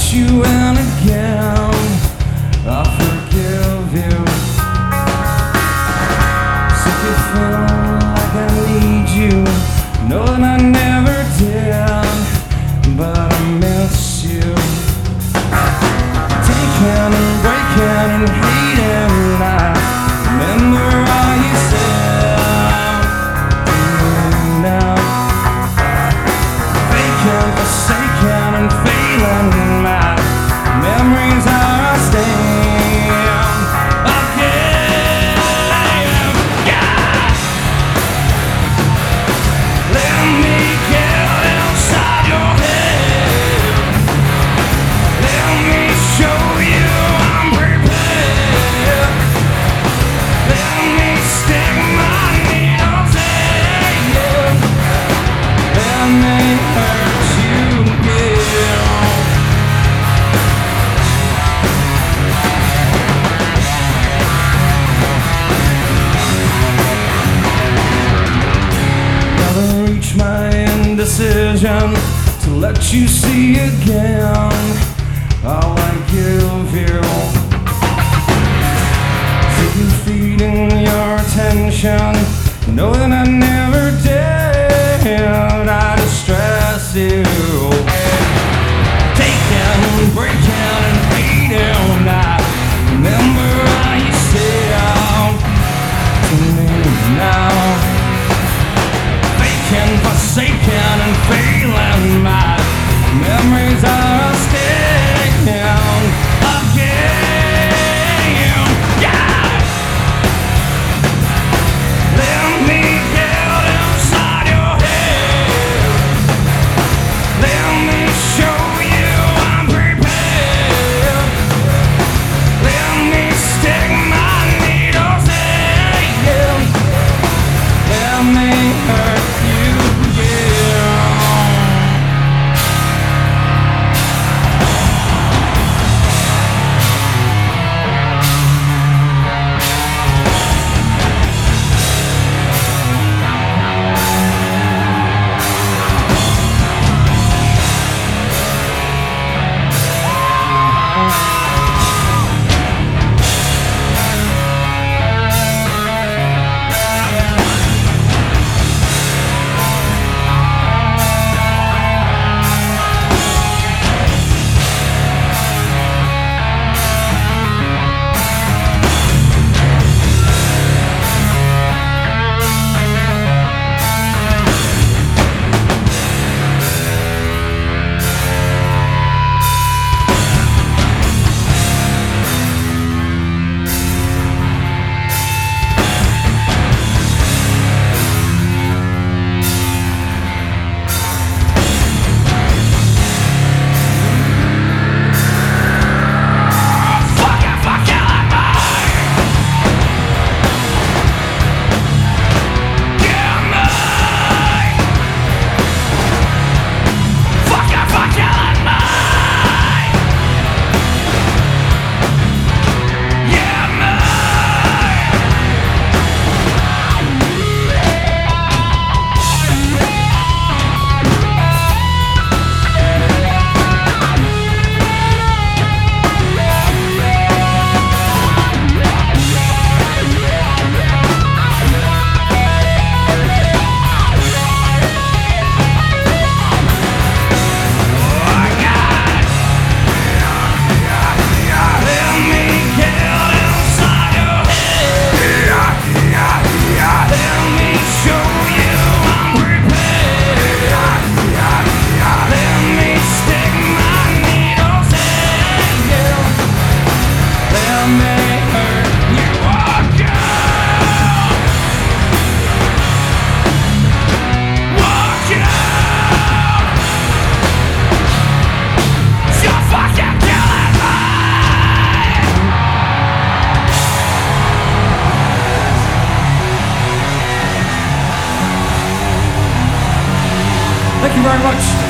you in again. I forgive you. Sick of feeling like I need you. Know that I never did, but I miss you. Taking and breaking and hating, I remember all you said to me now. Faking, forsaken and failing, my memories are staying again. Yeah. Let me get inside your head. Let me show you I'm prepared. Let me stick my needles in you. Let me hurt you again. Never reach my indecision to let you see again all I give you. Sick of feeding your attention, know that I never did. I distress you. Taking, breaking, and hating, I remember how you said to me now. Faking, forsaken, and failing, my memories are staying again. Yeah. Let me get inside your head. Let me show you I'm prepared. Let me stick my needles in you. Let me hurt you again. Thank you very much.